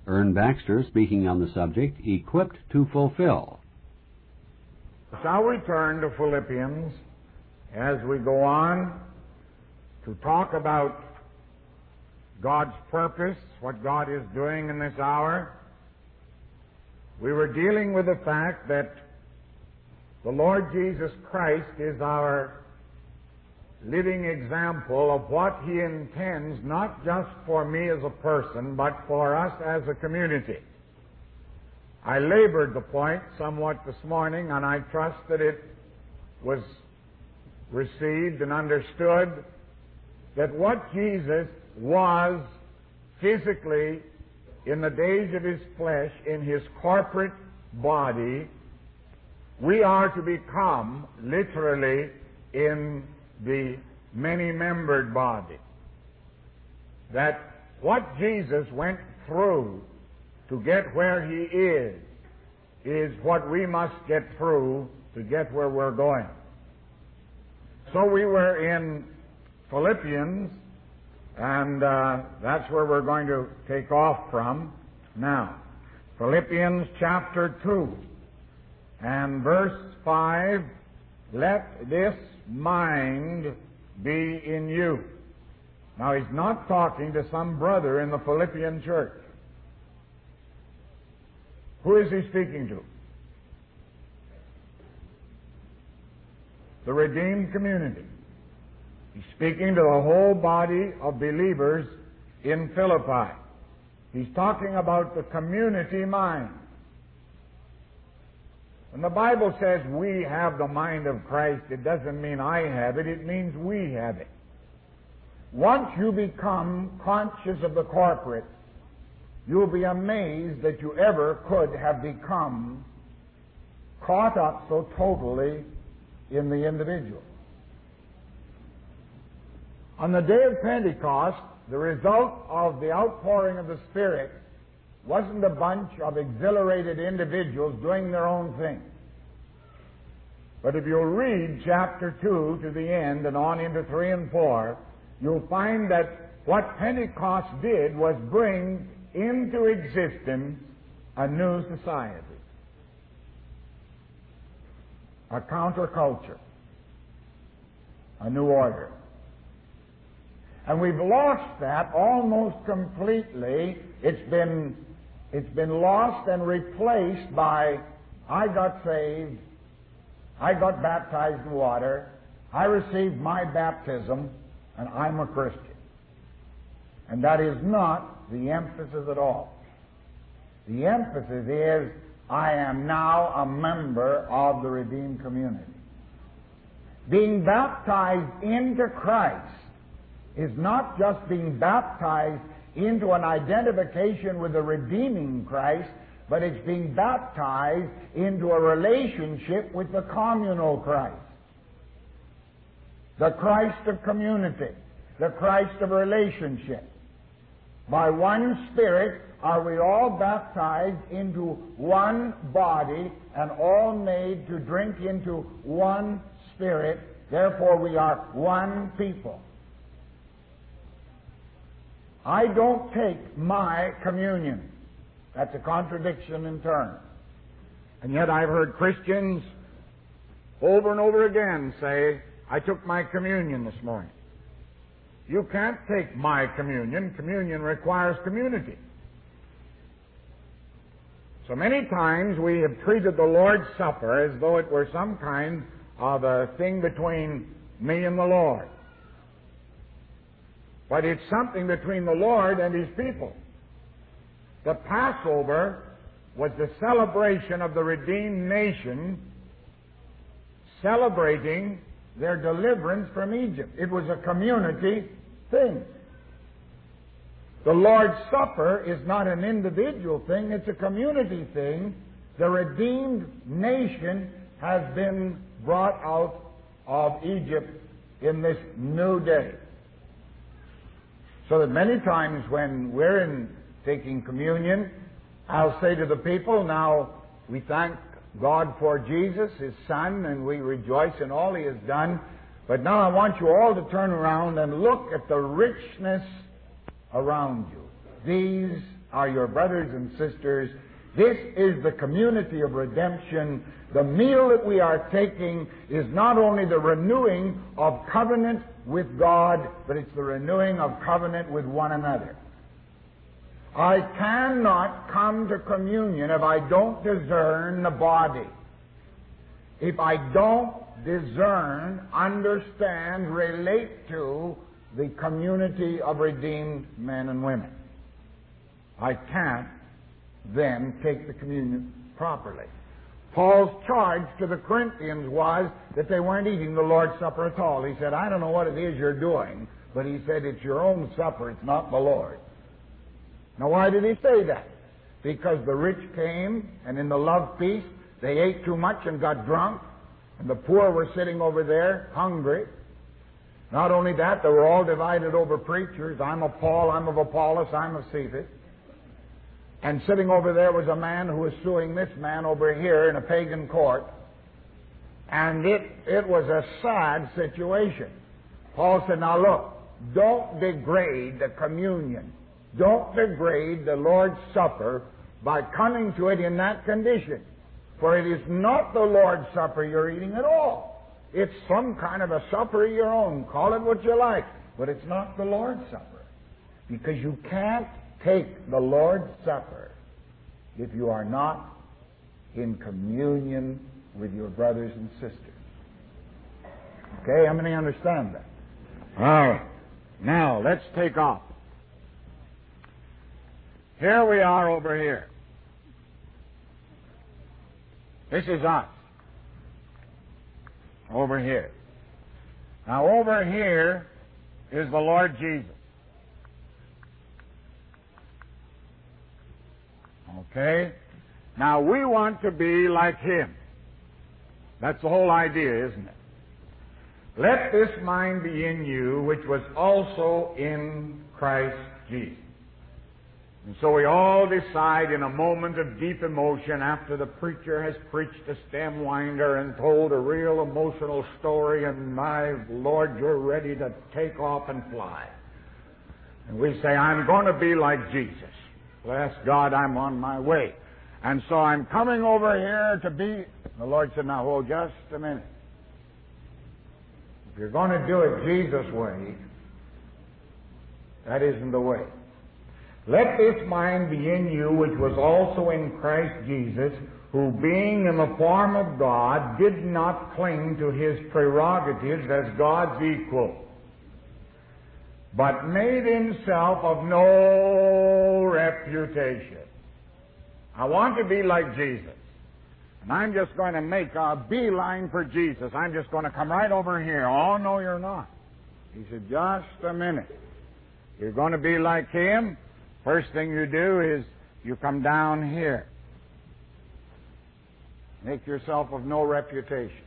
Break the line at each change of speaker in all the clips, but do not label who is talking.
Ern Baxter speaking on the subject, Equipped to Fulfill.
Shall we turn to Philippians as we go on to talk about God's purpose, what God is doing in this hour? We were dealing with the fact that the Lord Jesus Christ is our living example of what He intends, not just for me as a person, but for us as a community. I labored the point somewhat this morning, and I trust that it was received and understood that what Jesus was physically in the days of His flesh, in His corporate body, we are to become literally in the many-membered body. That what Jesus went through to get where He is what we must get through to get where we're going. So we were in Philippians, and that's where we're going to take off from now. Philippians chapter 2 and verse 5, let this mind be in you. Now he's not talking to some brother in the Philippian church. Who is he speaking to? The redeemed community. He's speaking to the whole body of believers in Philippi. He's talking about the community mind. When the Bible says we have the mind of Christ, it doesn't mean I have it, it means we have it. Once you become conscious of the corporate, you'll be amazed that you ever could have become caught up so totally in the individual. On the day of Pentecost, the result of the outpouring of the Spirit wasn't a bunch of exhilarated individuals doing their own thing. But if you'll read chapter 2 to the end and on into 3 and 4, you'll find that what Pentecost did was bring into existence a new society, a counterculture, a new order. And we've lost that almost completely. It's been lost and replaced by, I got saved, I got baptized in water, I received my baptism, and I'm a Christian. And that is not the emphasis at all. The emphasis is, I am now a member of the redeemed community. Being baptized into Christ is not just being baptized into an identification with the redeeming Christ, but it's being baptized into a relationship with the communal Christ. The Christ of community, the Christ of relationship. By one Spirit are we all baptized into one body and all made to drink into one Spirit. Therefore we are one people. I don't take my communion. That's a contradiction in terms. And yet I've heard Christians over and over again say, I took my communion this morning. You can't take my communion. Communion requires community. So many times we have treated the Lord's Supper as though it were some kind of a thing between me and the Lord. But it's something between the Lord and His people. The Passover was the celebration of the redeemed nation celebrating their deliverance from Egypt. It was a community thing. The Lord's Supper is not an individual thing, it's a community thing. The redeemed nation has been brought out of Egypt in this new day. So that many times when we're taking communion, I'll say to the people, now we thank God for Jesus, His Son, and we rejoice in all He has done. But now I want you all to turn around and look at the richness around you. These are your brothers and sisters. This is the community of redemption. The meal that we are taking is not only the renewing of covenant with God, but it's the renewing of covenant with one another. I cannot come to communion if I don't discern the body. If I don't discern, understand, relate to the community of redeemed men and women, I can't then take the communion properly. Paul's charge to the Corinthians was that they weren't eating the Lord's Supper at all. He said, I don't know what it is you're doing, but he said, it's your own supper, it's not the Lord. Now, why did he say that? Because the rich came, and in the love feast, they ate too much and got drunk, and the poor were sitting over there, hungry. Not only that, they were all divided over preachers. I'm of Paul, I'm of Apollos, I'm of Cephas. And sitting over there was a man who was suing this man over here in a pagan court. And it was a sad situation. Paul said, now look, don't degrade the communion. Don't degrade the Lord's Supper by coming to it in that condition. For it is not the Lord's Supper you're eating at all. It's some kind of a supper of your own. Call it what you like. But it's not the Lord's Supper. Because you can't take the Lord's Supper if you are not in communion with your brothers and sisters. Okay, how many understand that? All right. Now, let's take off. Here we are over here. This is us. Over here. Now, over here is the Lord Jesus. Okay? Now, we want to be like Him. That's the whole idea, isn't it? Let this mind be in you, which was also in Christ Jesus. And so we all decide in a moment of deep emotion, after the preacher has preached a stem winder and told a real emotional story, and my Lord, you're ready to take off and fly. And we say, I'm going to be like Jesus. Bless God, I'm on my way. And so I'm coming over here to be... The Lord said, now hold just a minute. If you're going to do it Jesus' way, that isn't the way. Let this mind be in you, which was also in Christ Jesus, who being in the form of God, did not cling to his prerogatives as God's equal, but made himself of no reputation. I want to be like Jesus. And I'm just going to make a beeline for Jesus. I'm just going to come right over here. Oh, no, you're not. He said, just a minute. You're going to be like him. First thing you do is you come down here. Make yourself of no reputation.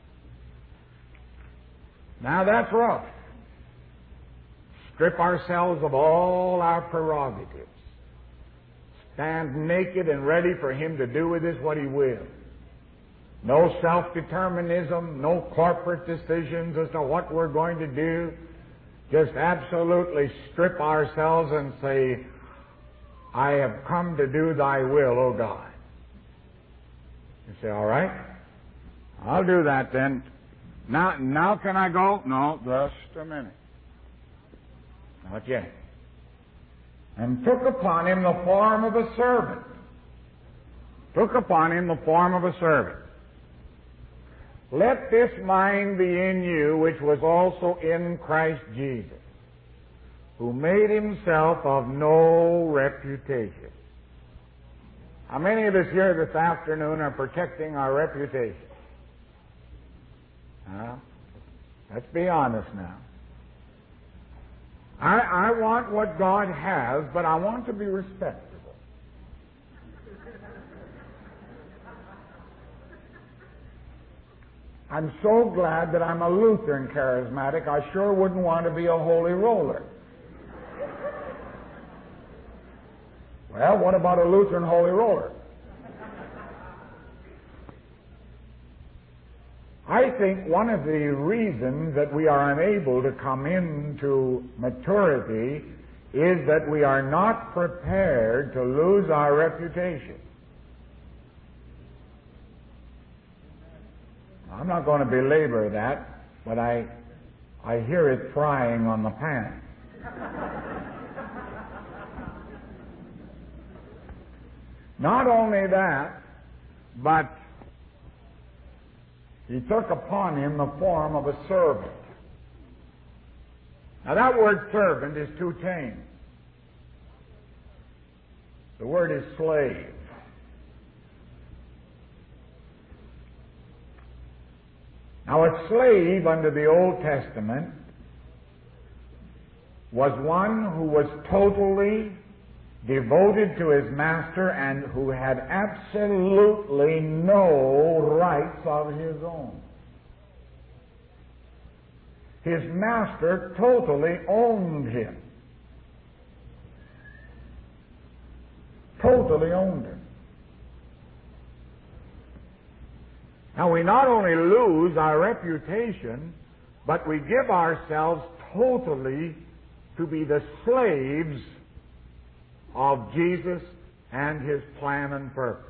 Now that's rough. Strip ourselves of all our prerogatives. Stand naked and ready for him to do with us what he will. No self-determinism, no corporate decisions as to what we're going to do. Just absolutely strip ourselves and say, I have come to do thy will, O God. You say, all right, I'll do that then. Now can I go? No, just a minute. Not yet. And took upon him the form of a servant. Took upon him the form of a servant. Let this mind be in you, which was also in Christ Jesus, who made himself of no reputation. How many of us here this afternoon are protecting our reputation? Let's be honest now. I want what God has, but I want to be respectable. I'm so glad that I'm a Lutheran charismatic. I sure wouldn't want to be a holy roller. Well, what about a Lutheran holy roller? I think one of the reasons that we are unable to come into maturity is that we are not prepared to lose our reputation. I'm not going to belabor that, but I hear it frying on the pan. Not only that, but he took upon him the form of a servant. Now that word servant is too tame. The word is slave. Now a slave under the Old Testament was one who was totally devoted to his master and who had absolutely no rights of his own. His master totally owned him. Totally owned him. Now we not only lose our reputation, but we give ourselves totally to be the slaves of Jesus and His plan and purpose.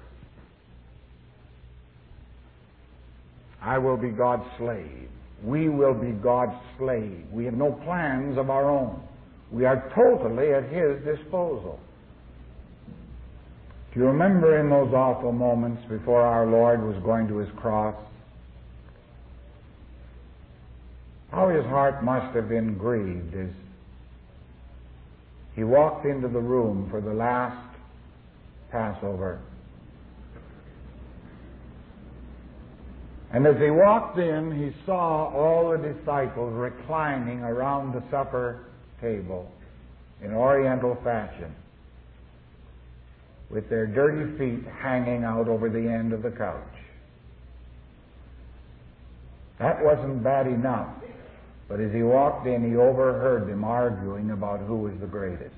I will be God's slave. We will be God's slave. We have no plans of our own. We are totally at His disposal. Do you remember in those awful moments before our Lord was going to His cross, how His heart must have been grieved as He walked into the room for the last Passover. And as He walked in, He saw all the disciples reclining around the supper table in Oriental fashion, with their dirty feet hanging out over the end of the couch. That wasn't bad enough, but as He walked in, He overheard them arguing about who was the greatest.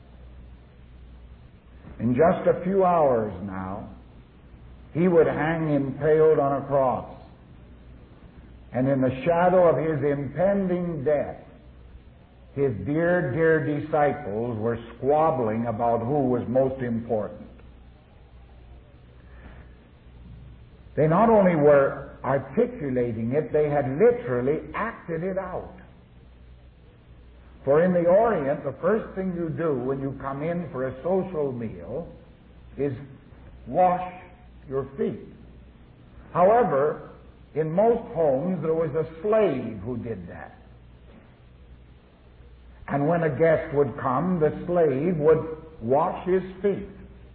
In just a few hours now, He would hang impaled on a cross. And in the shadow of His impending death, His dear, dear disciples were squabbling about who was most important. They not only were articulating it, they had literally acted it out. For in the Orient, the first thing you do when you come in for a social meal is wash your feet. However, in most homes there was a slave who did that. And when a guest would come, the slave would wash his feet.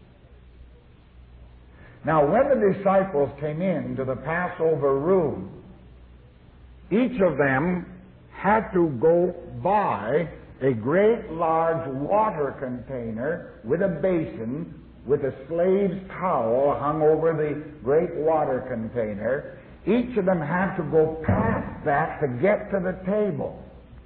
Now, when the disciples came into the Passover room, each of them had to go buy a great large water container with a basin with a slave's towel hung over the great water container. Each of them had to go past that to get to the table.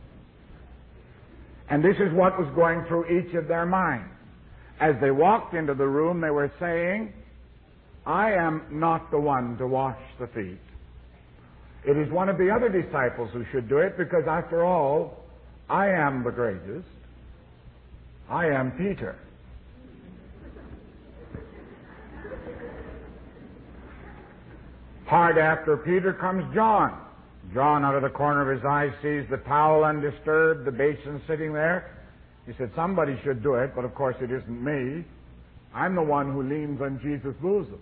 And this is what was going through each of their minds. As they walked into the room, they were saying, I am not the one to wash the feet. It is one of the other disciples who should do it, because after all, I am the greatest. I am Peter. Hard after Peter comes John. John, out of the corner of his eye, sees the towel undisturbed, the basin sitting there. He said, somebody should do it, but of course it isn't me. I'm the one who leans on Jesus' bosom.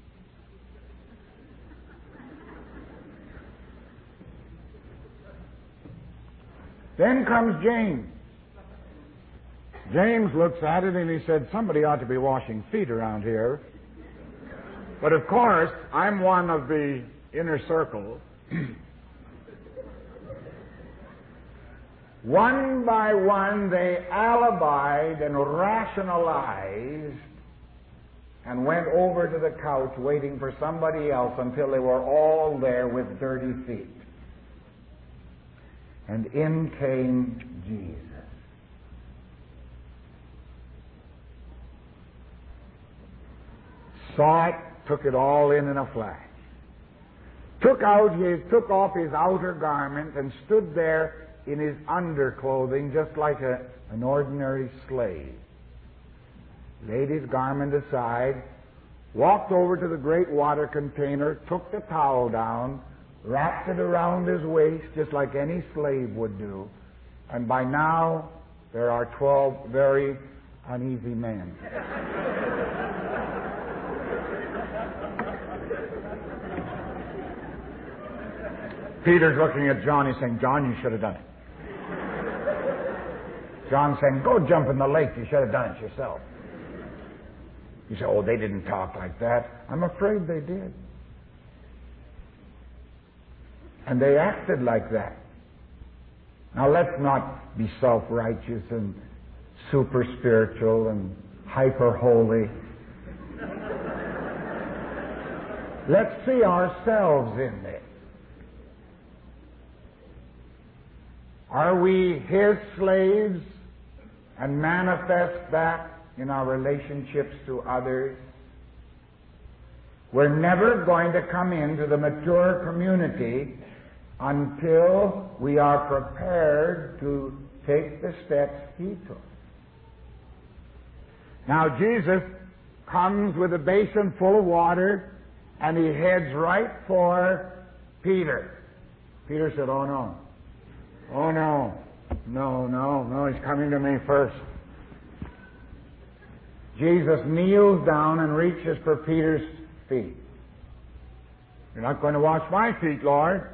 Then comes James. James looks at it and he said, somebody ought to be washing feet around here. But of course, I'm one of the inner circle. One by one, they alibied and rationalized and went over to the couch waiting for somebody else until they were all there with dirty feet. And in came Jesus. Saw it, took it all in a flash. Took off his outer garment and stood there in his underclothing just like an ordinary slave. Laid his garment aside, walked over to the great water container, took the towel down, wrapped it around his waist just like any slave would do. And by now, there are 12 very uneasy men. Peter's looking at John. He's saying, John, you should have done it. John's saying, go jump in the lake. You should have done it yourself. You say, oh, they didn't talk like that. I'm afraid they did. And they acted like that. Now, let's not be self-righteous and super spiritual and hyper-holy. Let's see ourselves in this. Are we His slaves and manifest that in our relationships to others? We're never going to come into the mature community until we are prepared to take the steps He took. Now, Jesus comes with a basin full of water, and He heads right for Peter. Peter said, oh, no. Oh, no. No, He's coming to me first. Jesus kneels down and reaches for Peter's feet. You're not going to wash my feet, Lord.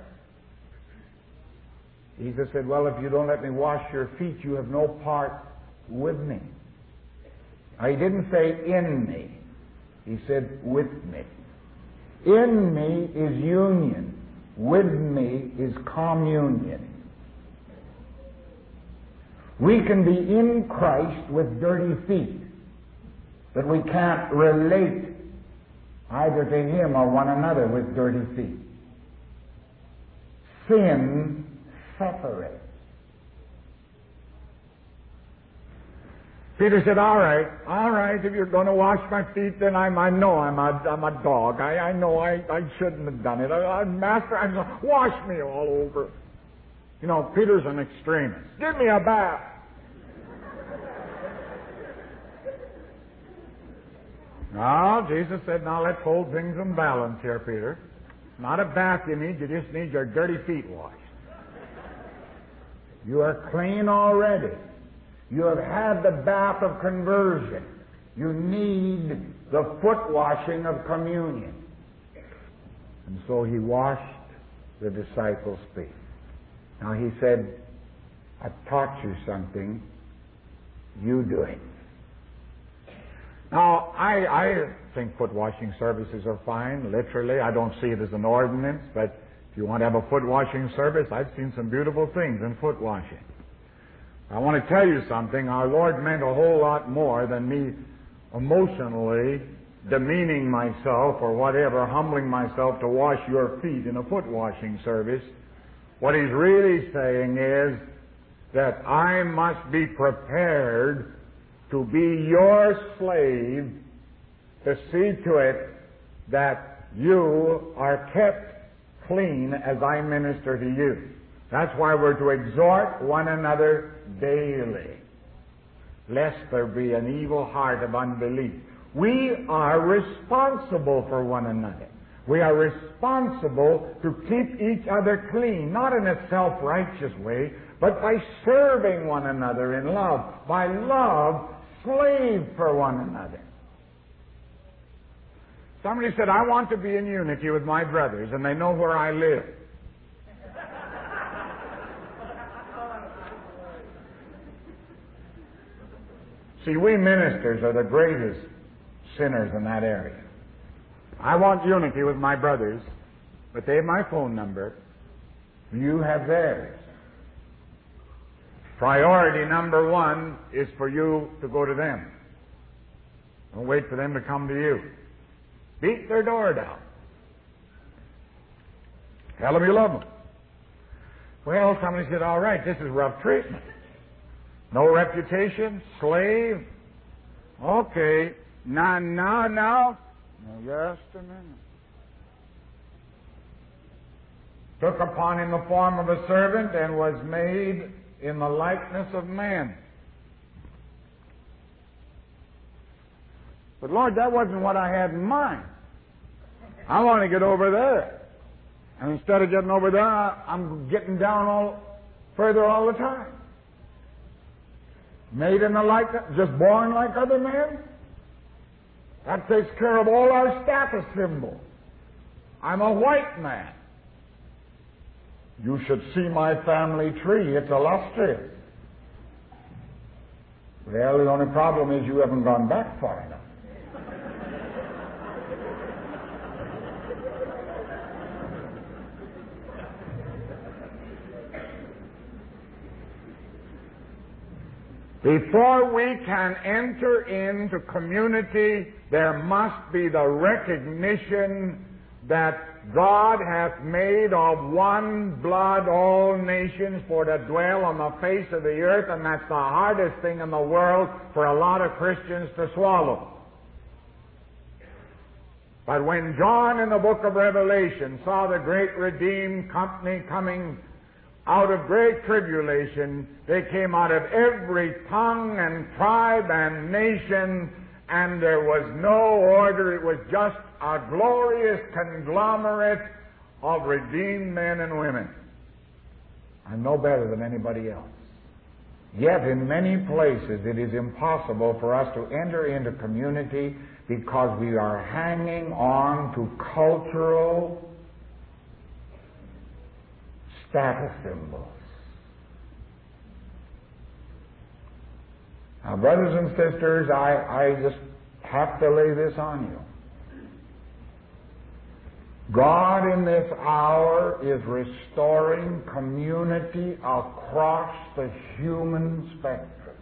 Jesus said, well, if you don't let me wash your feet, you have no part with me. Now, He didn't say in me. He said with me. In me is union. With me is communion. We can be in Christ with dirty feet, but we can't relate either to Him or one another with dirty feet. Sin separates. Peter said, all right, if you're going to wash my feet, then I know I'm a dog. I know I shouldn't have done it. Master, wash me all over. You know, Peter's an extremist. Give me a bath. No, Jesus said, now let's hold things in balance here, Peter. Not a bath you need just need your dirty feet washed. You are clean already. You have had the bath of conversion. You need the foot washing of communion. And so He washed the disciples' feet. Now He said, I've taught you something. You do it. Now, I think foot washing services are fine. Literally, I don't see it as an ordinance, but if you want to have a foot washing service, I've seen some beautiful things in foot washing. I want to tell you something. Our Lord meant a whole lot more than me emotionally demeaning myself or whatever, humbling myself to wash your feet in a foot washing service. What He's really saying is that I must be prepared to be your slave, to see to it that you are kept clean as I minister to you. That's why we're to exhort one another daily, lest there be an evil heart of unbelief. We are responsible for one another. We are responsible to keep each other clean, not in a self-righteous way, but by serving one another in love. By love, slave for one another. Somebody said, I want to be in unity with my brothers, and they know where I live. See, we ministers are the greatest sinners in that area. I want unity with my brothers, but they have my phone number. You have theirs. Priority number one is for you to go to them. Don't wait for them to come to you. Beat their door down. Tell them you love them. Well, somebody said, all right, this is rough treatment. No reputation, slave. Okay, now, just a minute. took upon him the form of a servant, and was made in the likeness of man. But Lord, that wasn't what I had in mind. I want to get over there. And instead of getting over there, I'm getting down further all the time. Made in the likeness, just born like other men? That takes care of all our status symbols. I'm a white man. You should see my family tree. It's illustrious. Well, the only problem is you haven't gone back far enough. Before we can enter into community, there must be the recognition that God hath made of one blood all nations for to dwell on the face of the earth, and that's the hardest thing in the world for a lot of Christians to swallow. But when John in the book of Revelation saw the great redeemed company coming out of great tribulation, they came out of every tongue and tribe and nation, and there was no order. It was just a glorious conglomerate of redeemed men and women. I'm no better than anybody else. Yet in many places it is impossible for us to enter into community because we are hanging on to cultural status symbols. Now, brothers and sisters, I just have to lay this on you. God in this hour is restoring community across the human spectrum.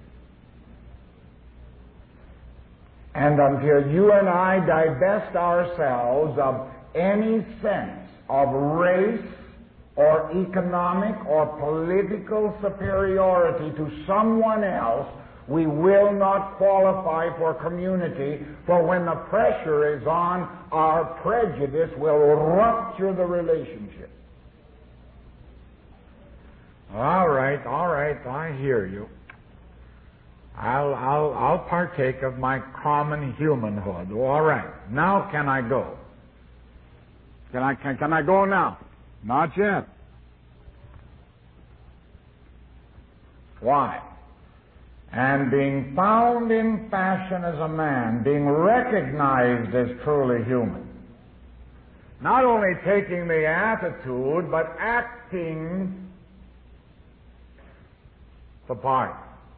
And until you and I divest ourselves of any sense of race or economic or political superiority to someone else, we will not qualify for community, for when the pressure is on, our prejudice will rupture the relationship. All right, I hear you. I'll partake of my common humanhood. All right, now can I go? Can I go now? Not yet. Why? And being found in fashion as a man, being recognized as truly human. Not only taking the attitude, but acting the part.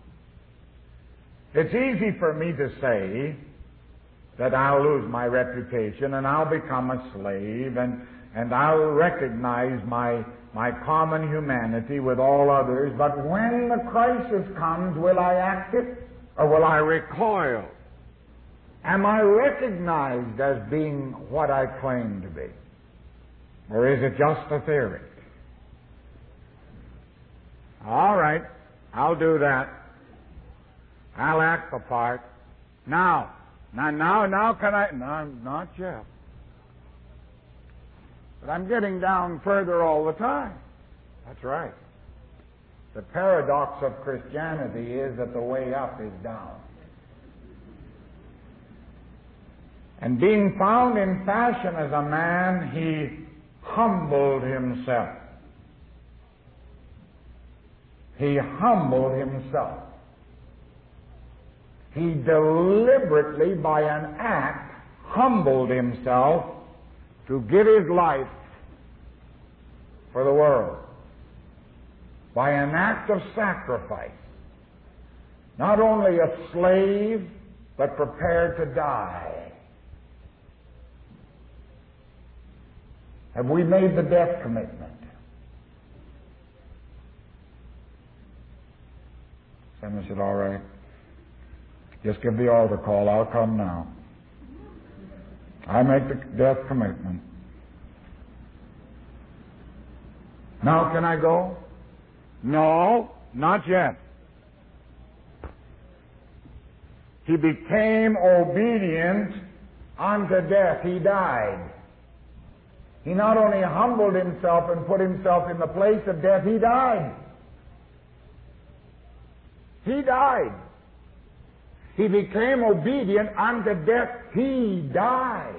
It's easy for me to say that I'll lose my reputation and I'll become a slave and I'll recognize my common humanity with all others, but when the crisis comes, will I act it or will I recoil? Am I recognized as being what I claim to be? Or is it just a theory? All right, I'll do that. I'll act the part. Now can I? No, not yet. But I'm getting down further all the time. That's right. The paradox of Christianity is that the way up is down. And being found in fashion as a man, he humbled himself. He humbled himself. He deliberately, by an act, humbled himself to give his life for the world. By an act of sacrifice. Not only a slave, but prepared to die. Have we made the death commitment? Someone said, all right. Just give the altar call. I'll come now. I make the death commitment. Now can I go? No, not yet. He became obedient unto death. He died. He not only humbled himself and put himself in the place of death, he died. He died. He became obedient unto death. He died.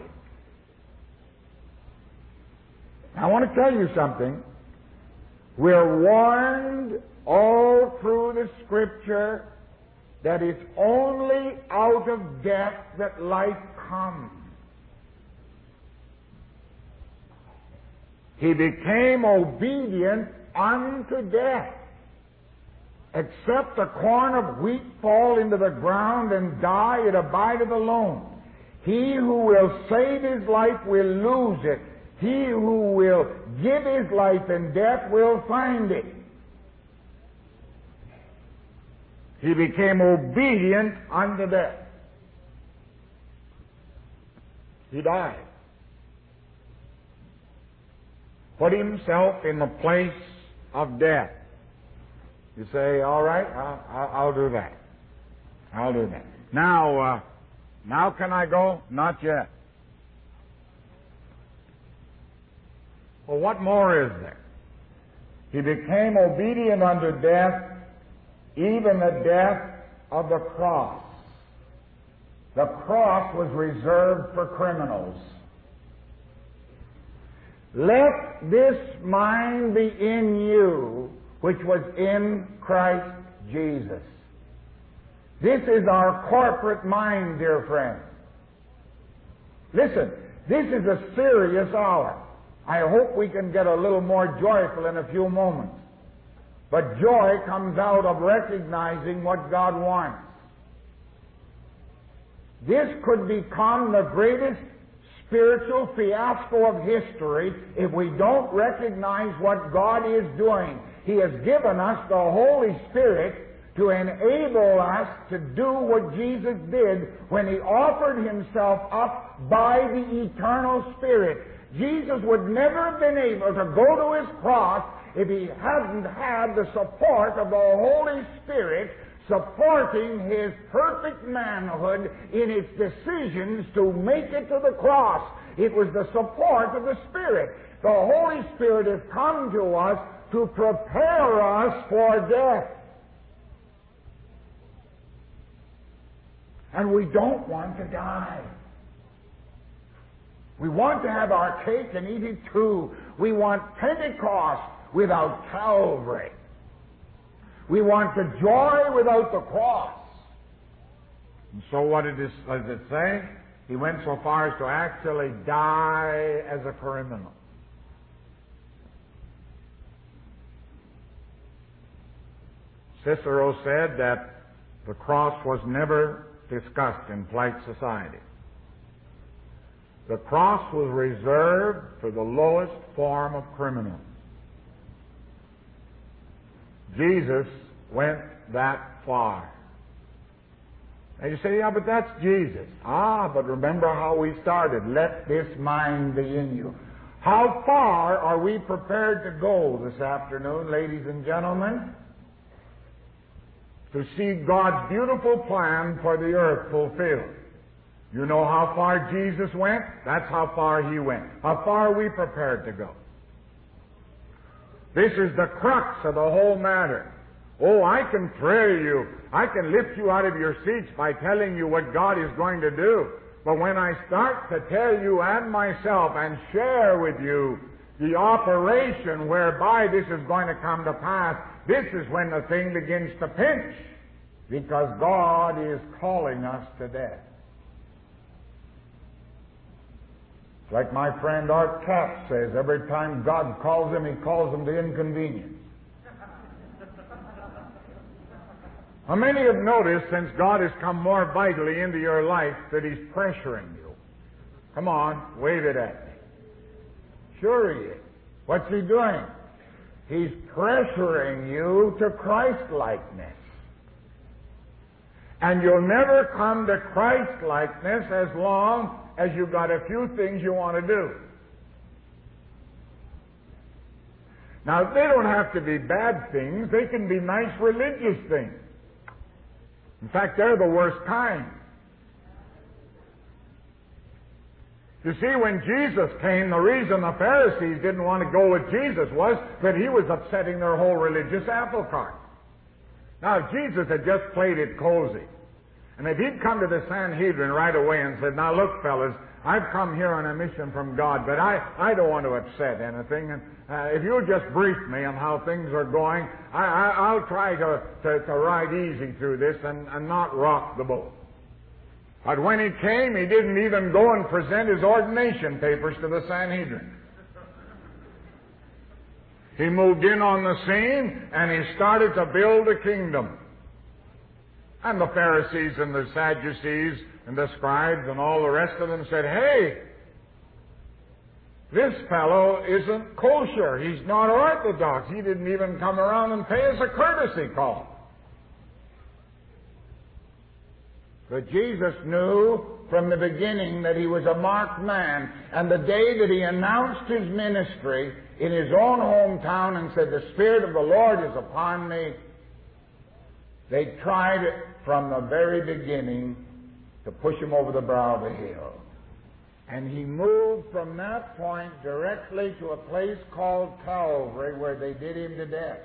I want to tell you something. We're warned all through the Scripture that it's only out of death that life comes. He became obedient unto death. Except a corn of wheat fall into the ground and die, it abideth alone. He who will save his life will lose it. He who will give his life in death will find it. He became obedient unto death. He died. Put himself in the place of death. You say, all right, I'll do that. I'll do that. Now can I go? Not yet. Well, what more is there? He became obedient unto death, even the death of the cross. The cross was reserved for criminals. Let this mind be in you, which was in Christ Jesus. This is our corporate mind, dear friend. Listen, this is a serious hour. I hope we can get a little more joyful in a few moments. But joy comes out of recognizing what God wants. This could become the greatest spiritual fiasco of history if we don't recognize what God is doing. He has given us the Holy Spirit to enable us to do what Jesus did when He offered Himself up by the eternal Spirit. Jesus would never have been able to go to His cross if He hadn't had the support of the Holy Spirit supporting His perfect manhood in its decisions to make it to the cross. It was the support of the Spirit. The Holy Spirit has come to us to prepare us for death. And we don't want to die. We want to have our cake and eat it too. We want Pentecost without Calvary. We want the joy without the cross. And so what does it say? He went so far as to actually die as a criminal. Cicero said that the cross was never discussed in polite society. The cross was reserved for the lowest form of criminals. Jesus went that far. And you say, yeah, but that's Jesus. But remember how we started. Let this mind be in you. How far are we prepared to go this afternoon, ladies and gentlemen, to see God's beautiful plan for the earth fulfilled? You know how far Jesus went? That's how far He went. How far are we prepared to go? This is the crux of the whole matter. Oh, I can thrill you. I can lift you out of your seats by telling you what God is going to do. But when I start to tell you and myself and share with you the operation whereby this is going to come to pass, this is when the thing begins to pinch. Because God is calling us to death. Like my friend Art Capps says, every time God calls him, He calls him to inconvenience. How many have noticed since God has come more vitally into your life that He's pressuring you? Come on, wave it at me. Sure He is. What's He doing? He's pressuring you to Christ-likeness. And you'll never come to Christ-likeness as long as you've got a few things you want to do. Now, they don't have to be bad things. They can be nice religious things. In fact, they're the worst kind. You see, when Jesus came, the reason the Pharisees didn't want to go with Jesus was that he was upsetting their whole religious apple cart. Now, if Jesus had just played it cozy, and if he'd come to the Sanhedrin right away and said, now look, fellas, I've come here on a mission from God, but I don't want to upset anything, and if you'll just brief me on how things are going, I'll try to ride easy through this and not rock the boat. But when he came, he didn't even go and present his ordination papers to the Sanhedrin. He moved in on the scene, and he started to build a kingdom. And the Pharisees and the Sadducees and the scribes and all the rest of them said, hey, this fellow isn't kosher. He's not orthodox. He didn't even come around and pay us a courtesy call. But Jesus knew from the beginning that he was a marked man. And the day that he announced his ministry in his own hometown and said, the Spirit of the Lord is upon me, they tried it from the very beginning to push him over the brow of the hill. And he moved from that point directly to a place called Calvary, where they did him to death.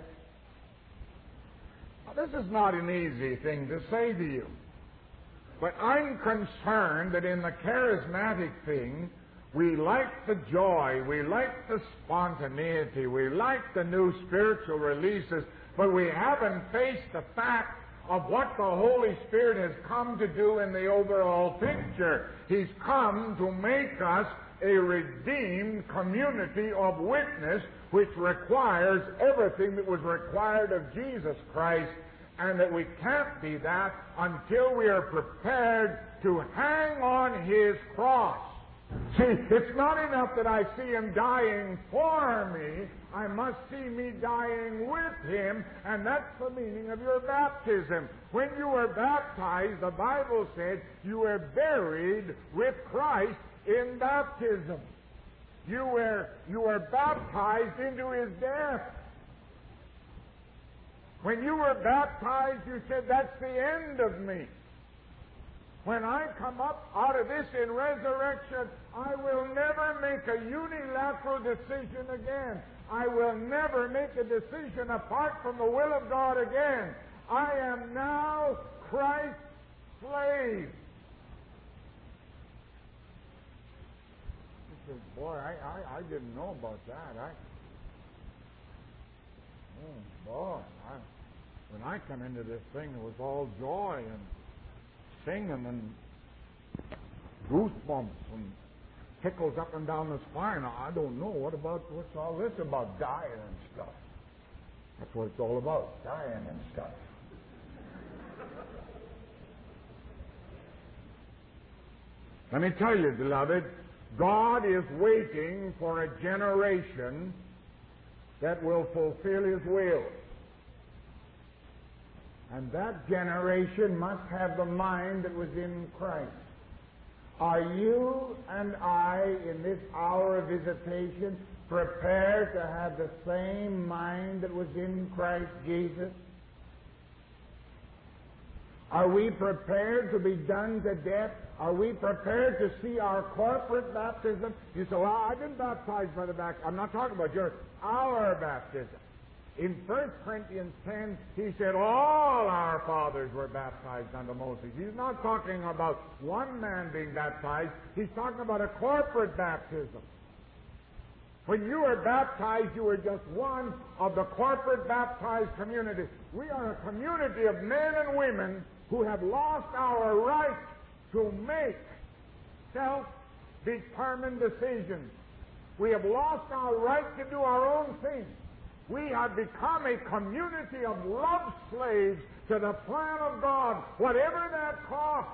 Now, this is not an easy thing to say to you. But I'm concerned that in the charismatic thing, we like the joy, we like the spontaneity, we like the new spiritual releases, but we haven't faced the fact of what the Holy Spirit has come to do in the overall picture. He's come to make us a redeemed community of witness, which requires everything that was required of Jesus Christ, and that we can't be that until we are prepared to hang on His cross. See, it's not enough that I see Him dying for me. I must see me dying with Him, and that's the meaning of your baptism. When you were baptized, the Bible said you were buried with Christ in baptism. You were baptized into His death. When you were baptized, you said, that's the end of me. When I come up out of this in resurrection, I will never make a unilateral decision again. I will never make a decision apart from the will of God again. I am now Christ's slave. He says, boy, I didn't know about that. When I come into this thing, it was all joy and singing and goosebumps and tickles up and down the spine. I don't know. What's all this about? Dying and stuff. That's what it's all about, dying and stuff. Let me tell you, beloved, God is waiting for a generation that will fulfill His will. And that generation must have the mind that was in Christ. Are you and I, in this hour of visitation, prepared to have the same mind that was in Christ Jesus? Are we prepared to be done to death? Are we prepared to see our corporate baptism? You say, well, I've been baptized by the baptism. I'm not talking about our baptism. In 1 Corinthians 10, he said all our fathers were baptized unto Moses. He's not talking about one man being baptized. He's talking about a corporate baptism. When you were baptized, you were just one of the corporate baptized community. We are a community of men and women who have lost our right to make self-determined decisions. We have lost our right to do our own thing. We have become a community of love slaves to the plan of God, whatever that costs.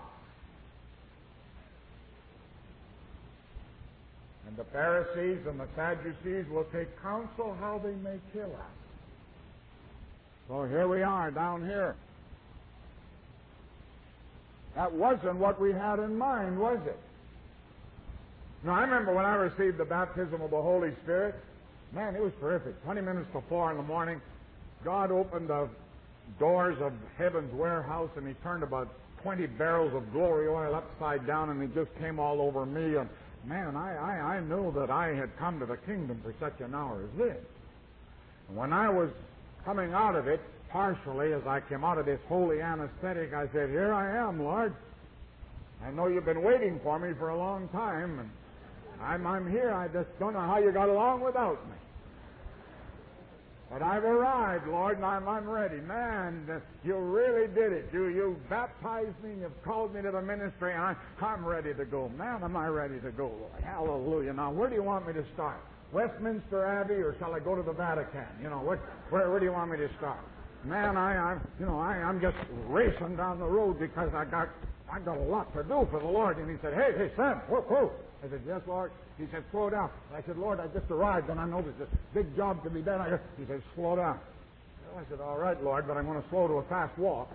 And the Pharisees and the Sadducees will take counsel how they may kill us. So here we are, down here. That wasn't what we had in mind, was it? Now, I remember when I received the baptism of the Holy Spirit, man, it was terrific. 20 minutes to 4 in the morning, God opened the doors of heaven's warehouse, and He turned about 20 barrels of glory oil upside down, and it just came all over me, and man, I knew that I had come to the kingdom for such an hour as this. And when I was coming out of it, partially, as I came out of this holy anesthetic, I said, here I am, Lord. I know you've been waiting for me for a long time, and I'm here. I just don't know how you got along without me. But I've arrived, Lord, and I'm ready. Man, you really did it. You baptized me, and you've called me to the ministry, and I'm ready to go. Man, am I ready to go, Lord. Hallelujah. Now, where do you want me to start? Westminster Abbey, or shall I go to the Vatican? You know, where do you want me to start? Man, I'm just racing down the road because I got a lot to do for the Lord. And he said, hey, Sam, whoa. I said, yes, Lord. He said, slow down. I said, Lord, I just arrived, and I know there's a big job to be done. He said, slow down. Well, I said, all right, Lord, but I'm going to slow to a fast walk.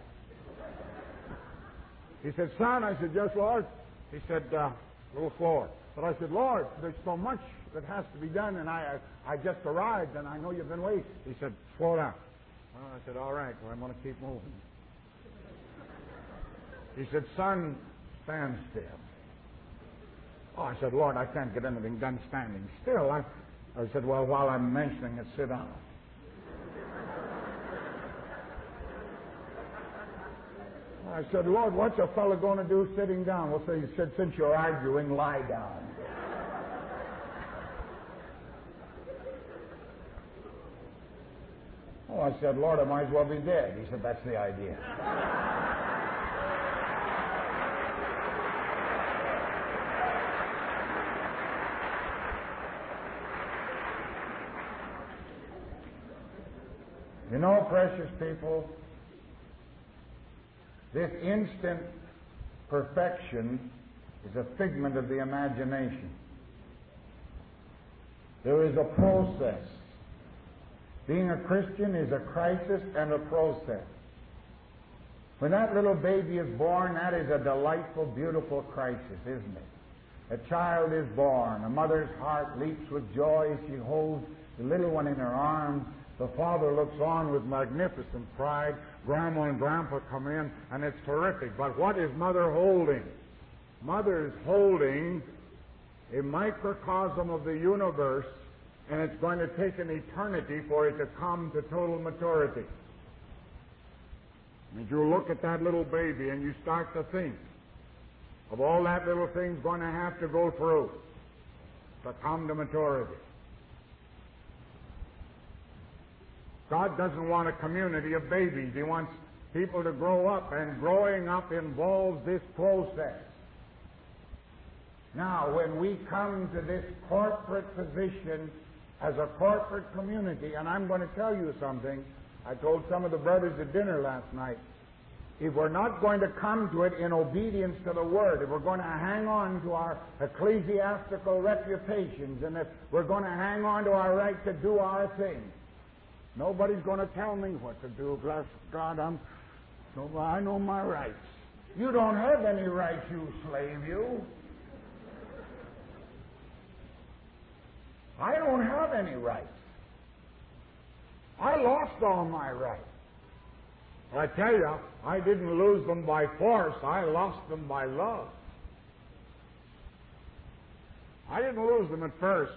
He said, son, I said, yes, Lord. He said, a little slower. But I said, Lord, there's so much that has to be done, and I just arrived, and I know you've been waiting. He said, slow down. Well, I said, all right, well, I'm going to keep moving. He said, son, stand still. Oh, I said, Lord, I can't get anything done standing still. I said, well, while I'm mentioning it, sit down. I said, Lord, what's a fellow going to do sitting down? Well, so he said, since you're arguing, lie down. Oh, I said, Lord, I might as well be dead. He said, that's the idea. You know, precious people, this instant perfection is a figment of the imagination. There is a process. Being a Christian is a crisis and a process. When that little baby is born, that is a delightful, beautiful crisis, isn't it? A child is born. A mother's heart leaps with joy as she holds the little one in her arms. The father looks on with magnificent pride. Grandma and Grandpa come in, and it's terrific. But what is Mother holding? Mother is holding a microcosm of the universe, and it's going to take an eternity for it to come to total maturity. And you look at that little baby, and you start to think of all that little thing's going to have to go through to come to maturity. God doesn't want a community of babies. He wants people to grow up, and growing up involves this process. Now, when we come to this corporate position as a corporate community, and I'm going to tell you something, I told some of the brothers at dinner last night, if we're not going to come to it in obedience to the Word, if we're going to hang on to our ecclesiastical reputations, and if we're going to hang on to our right to do our thing, nobody's going to tell me what to do. Bless God, I know my rights. You don't have any rights, you slave, you. I don't have any rights. I lost all my rights. I tell you, I didn't lose them by force. I lost them by love. I didn't lose them at first.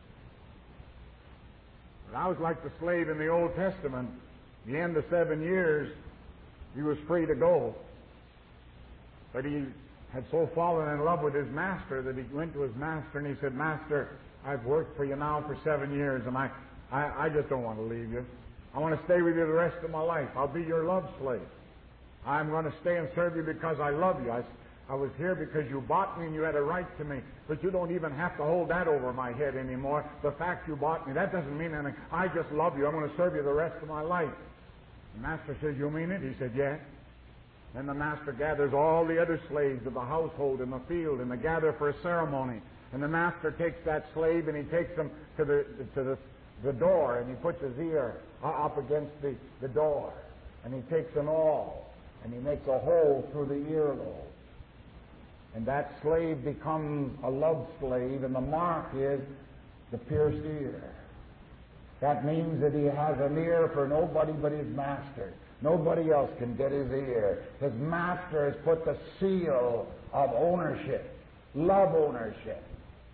But I was like the slave in the Old Testament. At the end of 7 years, he was free to go. But he had so fallen in love with his master that he went to his master and he said, Master, I've worked for you now for 7 years, and I just don't want to leave you. I want to stay with you the rest of my life. I'll be your love slave. I'm going to stay and serve you because I love you. I was here because you bought me and you had a right to me. But you don't even have to hold that over my head anymore. The fact you bought me, that doesn't mean anything. I just love you. I'm going to serve you the rest of my life. The master says, you mean it? He said, yes. Then the master gathers all the other slaves of the household in the field, and they gather for a ceremony. And the master takes that slave and he takes him to the door, and he puts his ear up against the door. And he takes an awl and he makes a hole through the earlobe. And that slave becomes a love slave, and the mark is the pierced ear. That means that he has an ear for nobody but his master. Nobody else can get his ear. His master has put the seal of ownership, love ownership,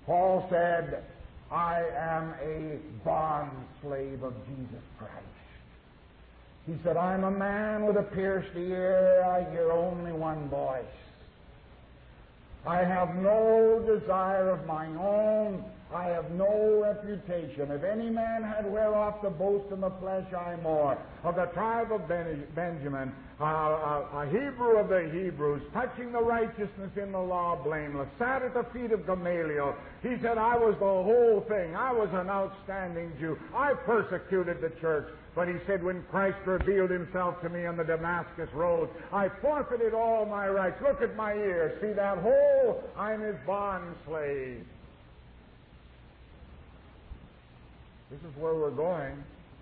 Paul said, I am a bond slave of Jesus Christ. He said, I'm a man with a pierced ear. I hear only one voice. I have no desire of my own. I have no reputation. If any man had whereof to boast in the flesh, I more. Of the tribe of Benjamin, a Hebrew of the Hebrews, touching the righteousness in the law blameless, sat at the feet of Gamaliel. He said, I was the whole thing. I was an outstanding Jew. I persecuted the church. But he said, when Christ revealed himself to me on the Damascus road, I forfeited all my rights. Look at my ears. See that hole? I'm his bond slave. This is where we're going.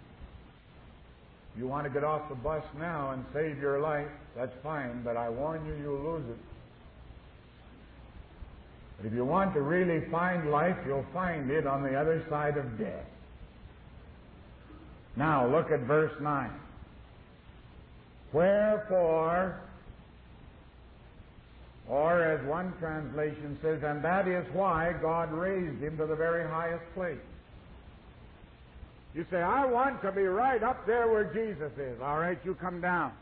You want to get off the bus now and save your life, that's fine, but I warn you, you'll lose it. But if you want to really find life, you'll find it on the other side of death. Now, look at verse 9. Wherefore, or as one translation says, and that is why God raised him to the very highest place. You say, I want to be right up there where Jesus is. All right, you come down.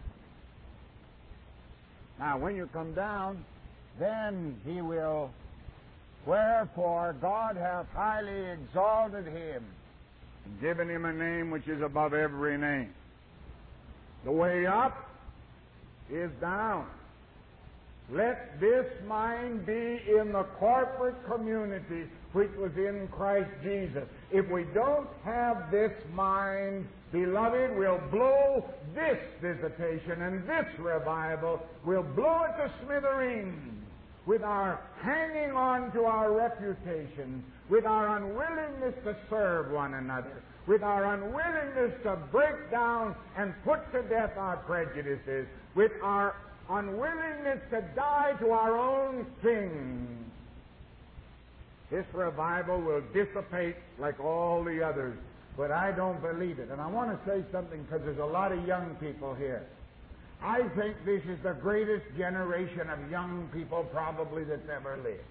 Now, when you come down, then he will, wherefore God hath highly exalted him, and given him a name which is above every name. The way up is down. Let this mind be in the corporate community which was in Christ Jesus. If we don't have this mind, beloved, we'll blow this visitation and this revival. We'll blow it to smithereens with our hanging on to our reputations, with our unwillingness to serve one another, with our unwillingness to break down and put to death our prejudices, with our unwillingness to die to our own things. This revival will dissipate like all the others, but I don't believe it. And I want to say something because there's a lot of young people here. I think this is the greatest generation of young people probably that's ever lived.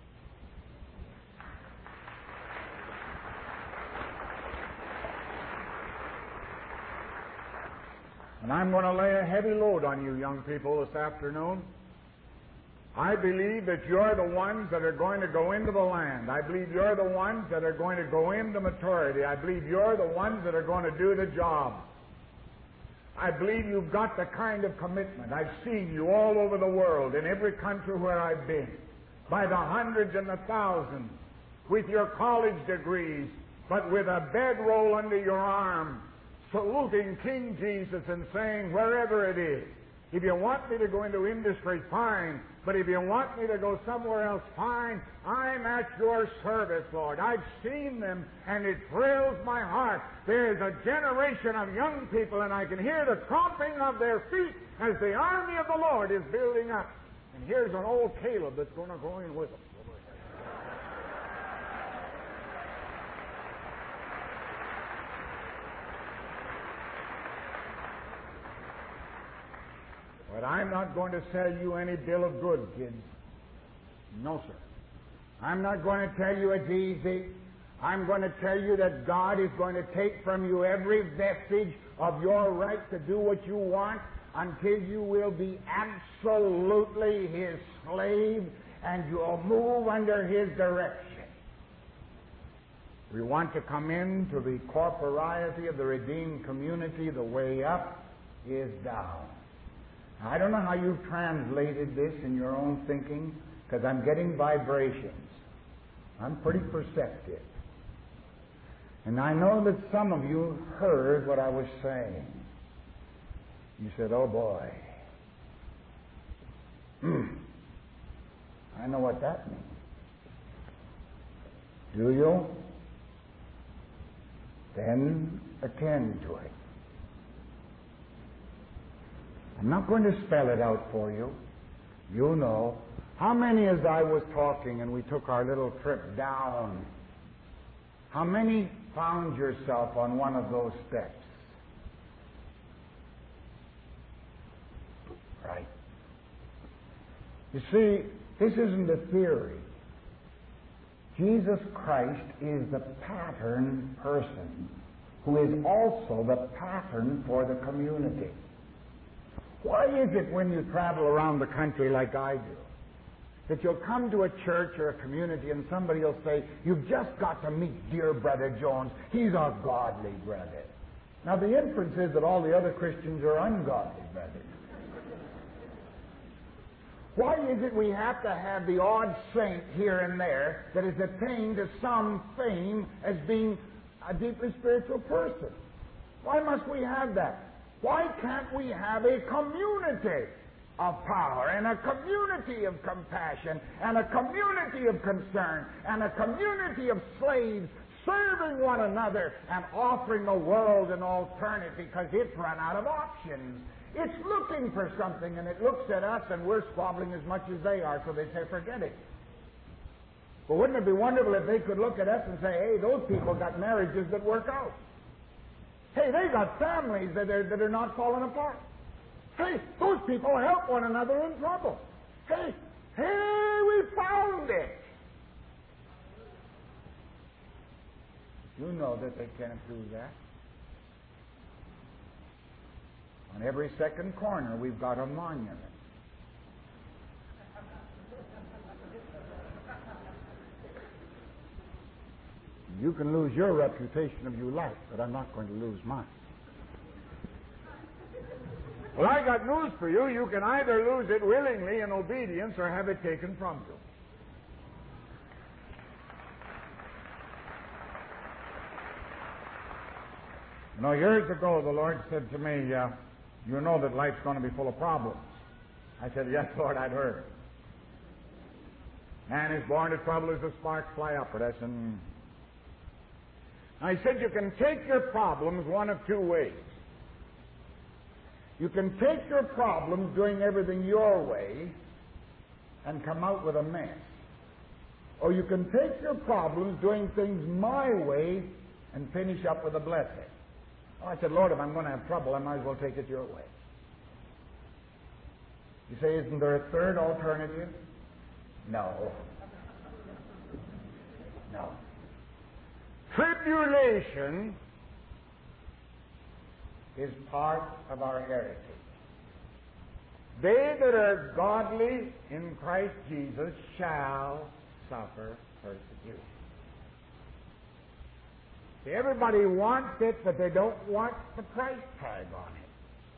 And I'm going to lay a heavy load on you young people this afternoon. I believe that you're the ones that are going to go into the land. I believe you're the ones that are going to go into maturity. I believe you're the ones that are going to do the job. I believe you've got the kind of commitment. I've seen you all over the world, in every country where I've been, by the hundreds and the thousands, with your college degrees, but with a bedroll under your arm, saluting King Jesus and saying, wherever it is, if you want me to go into industry, fine. But if you want me to go somewhere else, fine. I'm at your service, Lord. I've seen them, and it thrills my heart. There is a generation of young people, and I can hear the tromping of their feet as the army of the Lord is building up. And here's an old Caleb that's going to go in with them. But I'm not going to sell you any bill of goods, kids. No, sir. I'm not going to tell you it's easy. I'm going to tell you that God is going to take from you every vestige of your right to do what you want until you will be absolutely His slave and you'll move under His direction. We want to come into the corporeity of the redeemed community. The way up is down. I don't know how you've translated this in your own thinking, because I'm getting vibrations. I'm pretty perceptive. And I know that some of you heard what I was saying. You said, oh boy. I know what that means. Do you? Then attend to it. I'm not going to spell it out for you. You know. How many, as I was talking and we took our little trip down, how many found yourself on one of those steps? Right. You see, this isn't a theory. Jesus Christ is the pattern person who is also the pattern for the community. Why is it when you travel around the country like I do, that you'll come to a church or a community and somebody will say, you've just got to meet dear Brother Jones. He's a godly brother. Now the inference is that all the other Christians are ungodly brothers. Why is it we have to have the odd saint here and there that has attained to some fame as being a deeply spiritual person? Why must we have that? Why can't we have a community of power and a community of compassion and a community of concern and a community of slaves serving one another and offering the world an alternative because it's run out of options? It's looking for something, and it looks at us, and we're squabbling as much as they are, so they say, forget it. But wouldn't it be wonderful if they could look at us and say, hey, those people got marriages that work out. Hey, they got families that are not falling apart. Hey, those people help one another in trouble. Hey, we found it. You know that they can't do that. On every second corner, we've got a monument. You can lose your reputation if you like, but I'm not going to lose mine. Well, I got news for you. You can either lose it willingly in obedience or have it taken from you. Years ago, the Lord said to me, you know that life's going to be full of problems. I said, yes, Lord, I'd heard. Man is born to trouble as the sparks fly upward. I said, I said, you can take your problems one of two ways. You can take your problems doing everything your way and come out with a mess. Or you can take your problems doing things my way and finish up with a blessing. I said, Lord, if I'm going to have trouble, I might as well take it your way. You say, isn't there a third alternative? No. Tribulation is part of our heritage. They that are godly in Christ Jesus shall suffer persecution. See, everybody wants it, but they don't want the price tag on it.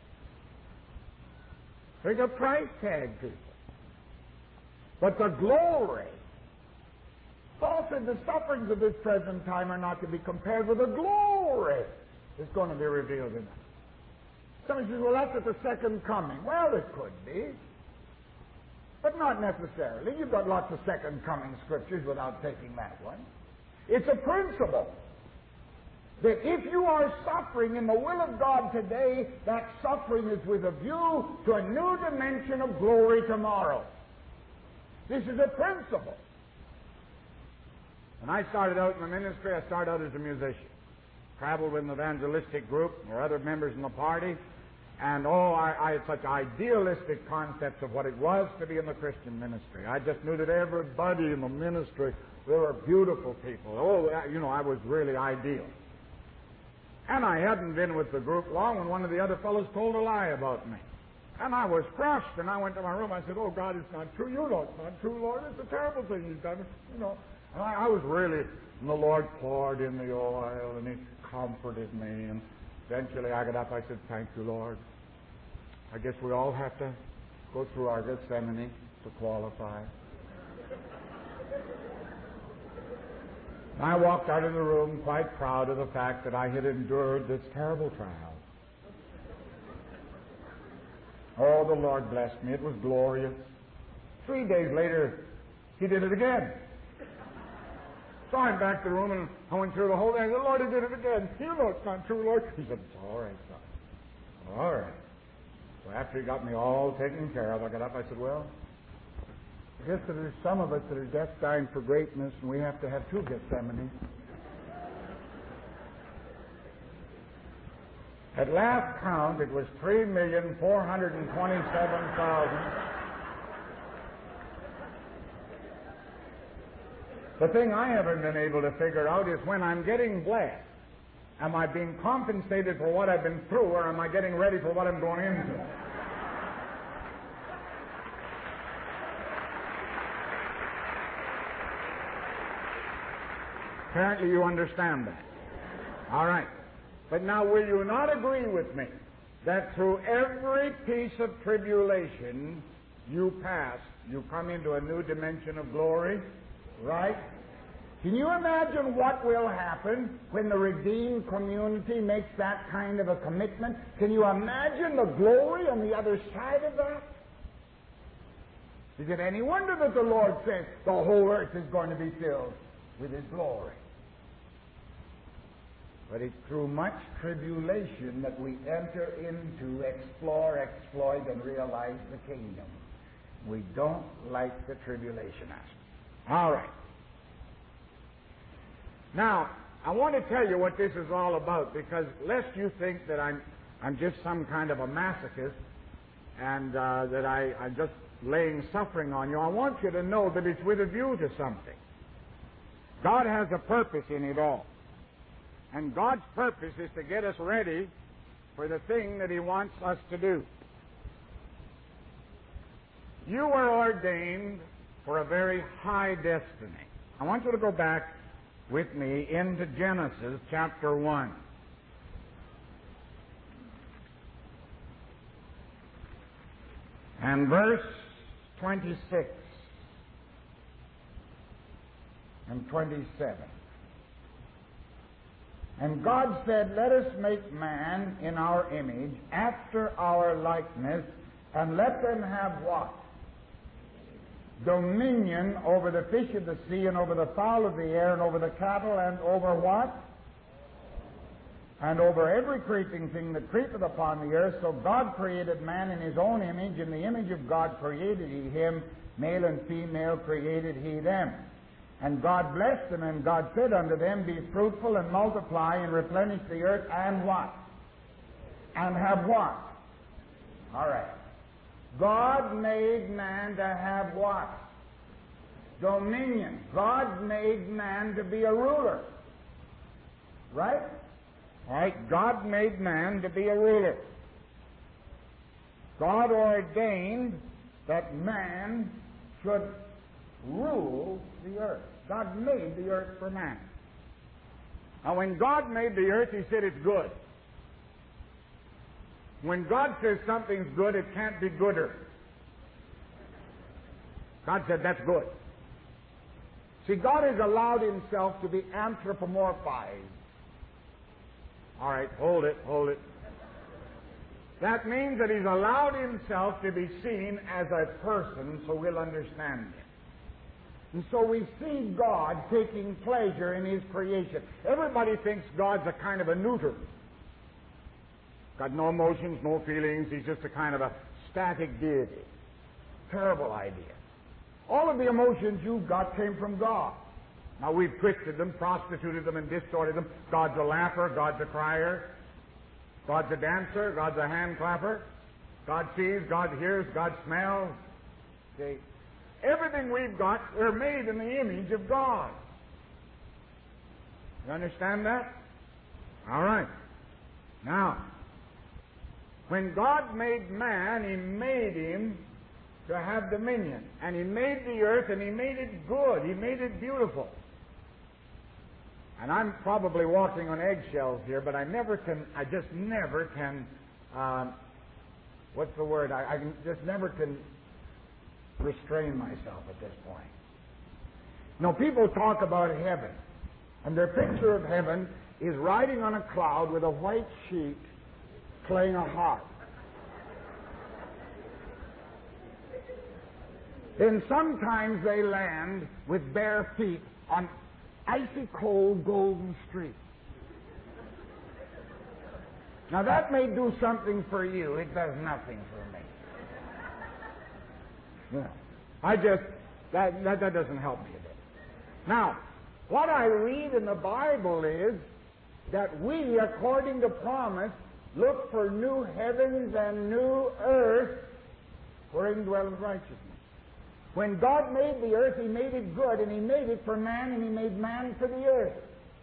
There's a price tag, people. But the glory. Paul said the sufferings of this present time are not to be compared with the glory that's going to be revealed in us. Somebody says, well, that's at the second coming. Well, it could be. But not necessarily. You've got lots of second coming scriptures without taking that one. It's a principle that if you are suffering in the will of God today, that suffering is with a view to a new dimension of glory tomorrow. This is a principle. When I started out in the ministry, I started out as a musician. Traveled with an evangelistic group or other members in the party. And I had such idealistic concepts of what it was to be in the Christian ministry. I just knew that everybody in the ministry, they were beautiful people. I was really ideal. And I hadn't been with the group long when one of the other fellows told a lie about me. And I was crushed, and I went to my room. I said, oh, God, it's not true. You know it's not true, Lord. It's a terrible thing you've done. And I was really, and the Lord poured in the oil, and He comforted me. And eventually I got up. I said, thank you, Lord. I guess we all have to go through our Gethsemane to qualify. I walked out of the room quite proud of the fact that I had endured this terrible trial. Oh, the Lord blessed me. It was glorious. 3 days later, He did it again. So I went back to the room and I went through the whole thing. The Lord, He did it again. You know it's not true, Lord. He said, it's all right, son. All right. So after He got me all taken care of, I got up. I said, well, I guess that there's some of us that are destined for greatness, and we have to have two Gethsemanes. At last count, it was 3,427,000. The thing I haven't been able to figure out is when I'm getting blessed, am I being compensated for what I've been through, or am I getting ready for what I'm going into? Apparently you understand that. All right. But now will you not agree with me that through every piece of tribulation you pass, you come into a new dimension of glory? Right? Can you imagine what will happen when the redeemed community makes that kind of a commitment? Can you imagine the glory on the other side of that? Is it any wonder that the Lord says the whole earth is going to be filled with His glory? But it's through much tribulation that we enter into, explore, exploit, and realize the kingdom. We don't like the tribulation aspect. All right. Now, I want to tell you what this is all about, because lest you think that I'm just some kind of a masochist and that I'm just laying suffering on you, I want you to know that it's with a view to something. God has a purpose in it all. And God's purpose is to get us ready for the thing that He wants us to do. You were ordained for a very high destiny. I want you to go back with me into Genesis chapter 1. And verse 26 and 27. And God said, let us make man in our image, after our likeness, and let them have what? Dominion over the fish of the sea, and over the fowl of the air, and over the cattle, and over what? And over every creeping thing that creepeth upon the earth. So God created man in His own image. In the image of God created He him, male and female created He them. And God blessed them, and God said unto them, be fruitful and multiply and replenish the earth, and what? And have what? All right. God made man to have what? Dominion. God made man to be a ruler. Right? All right. God made man to be a ruler. God ordained that man should rule the earth. God made the earth for man. Now, when God made the earth, He said it's good. When God says something's good, it can't be gooder. God said that's good. See, God has allowed Himself to be anthropomorphized. All right, hold it. That means that He's allowed Himself to be seen as a person so we'll understand Him. And so we see God taking pleasure in His creation. Everybody thinks God's a kind of a neuter. Got no emotions, no feelings. He's just a kind of a static deity. Terrible idea. All of the emotions you got came from God. Now we've twisted them, prostituted them, and distorted them. God's a laugher, God's a crier. God's a dancer, God's a hand clapper. God sees, God hears, God smells. See? Everything we've got, we're made in the image of God. You understand that? All right. Now, when God made man, He made him to have dominion. And He made the earth, and He made it good. He made it beautiful. And I'm probably walking on eggshells here, but I just never can, what's the word? I just never can restrain myself at this point. Now, people talk about heaven, and their picture of heaven is riding on a cloud with a white sheet playing a harp. Then sometimes they land with bare feet on icy cold golden streets. Now that may do something for you. It does nothing for me. Yeah. That doesn't help me a bit. Now, what I read in the Bible is that we, according to promise, look for new heavens and new earth wherein dwelleth righteousness. When God made the earth, He made it good, and He made it for man, and He made man for the earth.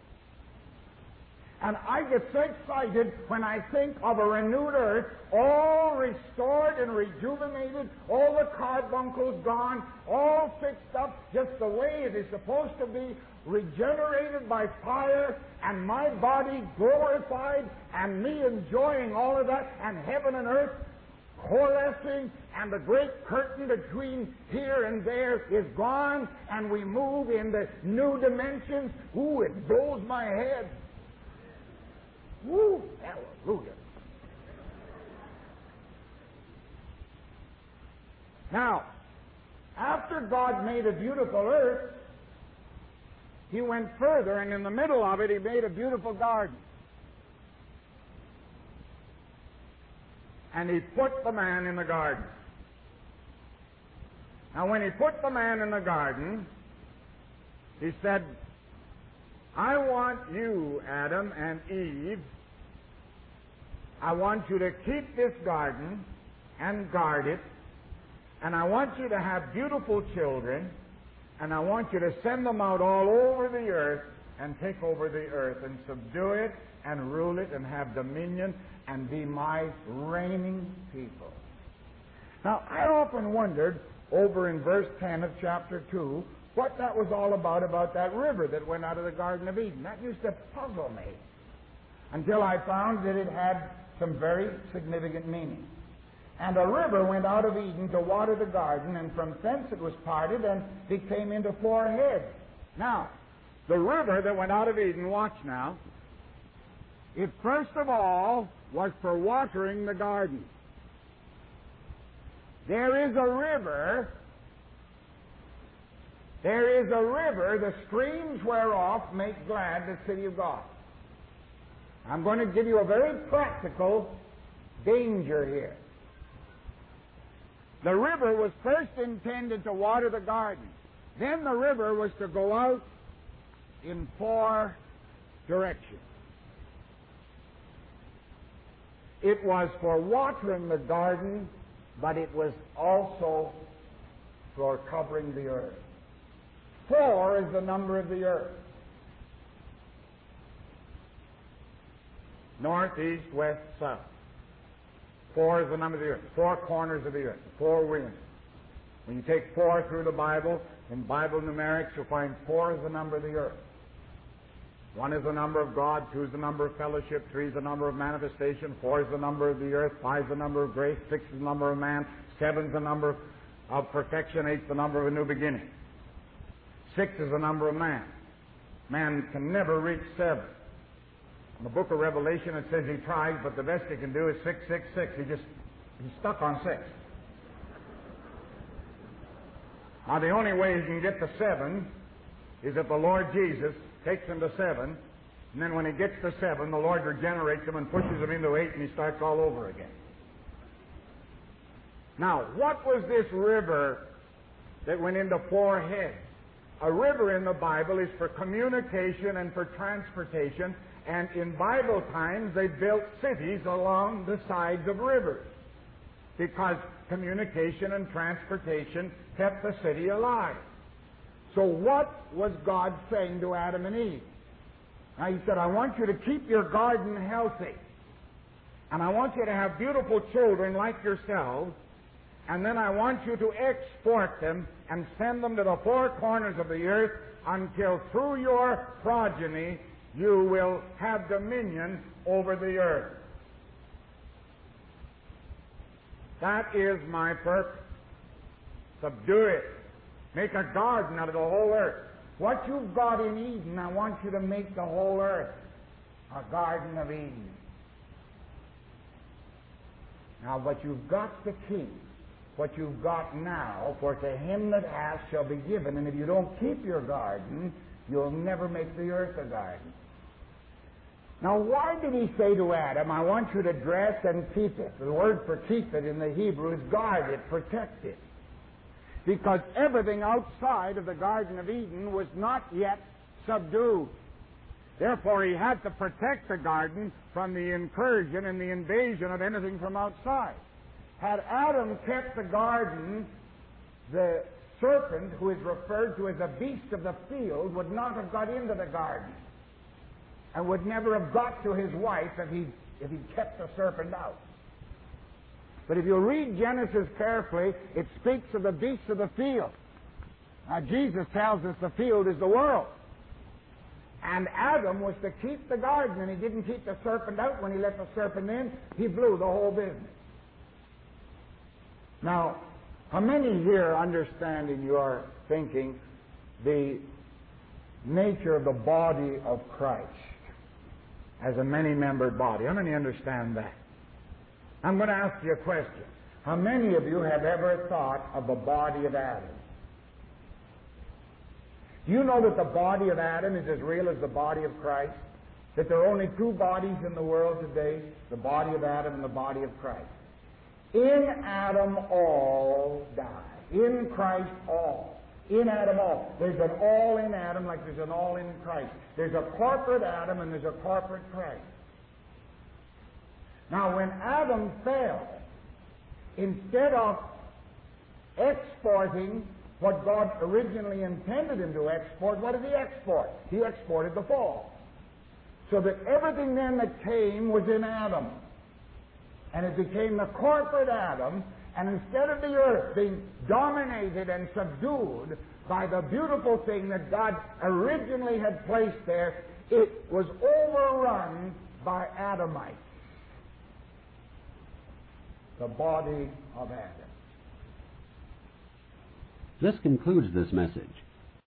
And I get so excited when I think of a renewed earth, all restored and rejuvenated, all the carbuncles gone, all fixed up just the way it is supposed to be, regenerated by fire, and my body glorified, and me enjoying all of that, and heaven and earth coalescing, and the great curtain between here and there is gone, and we move in the new dimensions. Ooh, it blows my head. Woo! Hallelujah. Now, after God made a beautiful earth, He went further, and in the middle of it, He made a beautiful garden. And He put the man in the garden. Now, when He put the man in the garden, He said, I want you, Adam and Eve, I want you to keep this garden and guard it, and I want you to have beautiful children, and I want you to send them out all over the earth and take over the earth and subdue it and rule it and have dominion and be my reigning people. Now, I often wondered over in verse 10 of chapter 2 what that was all about that river that went out of the Garden of Eden. That used to puzzle me until I found that it had some very significant meaning. And a river went out of Eden to water the garden, and from thence it was parted and it came into 4 heads. Now, the river that went out of Eden, watch now, it first of all was for watering the garden. There is a river, the streams whereof make glad the city of God. I'm going to give you a very practical danger here. The river was first intended to water the garden. Then the river was to go out in 4 directions. It was for watering the garden, but it was also for covering the earth. 4 is the number of the earth. North, east, west, south. 4 is the number of the earth. 4 corners of the earth. 4 winds. When you take 4 through the Bible, in Bible numerics, you'll find 4 is the number of the earth. 1 is the number of God, 2 is the number of fellowship, 3 is the number of manifestation, 4 is the number of the earth, 5 is the number of grace, 6 is the number of man, 7 is the number of perfection, 8 is the number of a new beginning. 6 is the number of man. Man can never reach 7. In the book of Revelation it says he tries, but the best he can do is 666. He's stuck on 6. Now the only way he can get to 7 is if the Lord Jesus takes him to 7, and then when he gets to 7, the Lord regenerates him and pushes him into 8, and he starts all over again. Now, what was this river that went into 4 heads? A river in the Bible is for communication and for transportation, and in Bible times they built cities along the sides of rivers because communication and transportation kept the city alive. So what was God saying to Adam and Eve? Now He said, I want you to keep your garden healthy, and I want you to have beautiful children like yourselves, and then I want you to export them and send them to the 4 corners of the earth until through your progeny you will have dominion over the earth. That is my purpose. Subdue it. Make a garden out of the whole earth. What you've got in Eden, I want you to make the whole earth a Garden of Eden. Now, what you've got to keep, what you've got now, for to him that hath shall be given, and if you don't keep your garden, you'll never make the earth a garden. Now, why did he say to Adam, I want you to dress and keep it? The word for keep it in the Hebrew is guard it, protect it. Because everything outside of the Garden of Eden was not yet subdued. Therefore, he had to protect the garden from the incursion and the invasion of anything from outside. Had Adam kept the garden, the serpent, who is referred to as a beast of the field, would not have got into the garden and would never have got to his wife if he'd kept the serpent out. But if you read Genesis carefully, it speaks of the beasts of the field. Now, Jesus tells us the field is the world. And Adam was to keep the garden, and he didn't keep the serpent out. When he let the serpent in, he blew the whole business. Now, how many here understand in your thinking the nature of the body of Christ as a many-membered body? How many understand that? I'm going to ask you a question. How many of you have ever thought of the body of Adam? Do you know that the body of Adam is as real as the body of Christ? That there are only two bodies in the world today, the body of Adam and the body of Christ. In Adam all die. In Christ all. In Adam all. There's an all in Adam like there's an all in Christ. There's a corporate Adam and there's a corporate Christ. Now when Adam fell, instead of exporting what God originally intended him to export, what did he export? He exported the fall. So that everything then that came was in Adam. And it became the corporate Adam, and instead of the earth being dominated and subdued by the beautiful thing that God originally had placed there, it was overrun by Adamites. The body of Adam.
This concludes this message.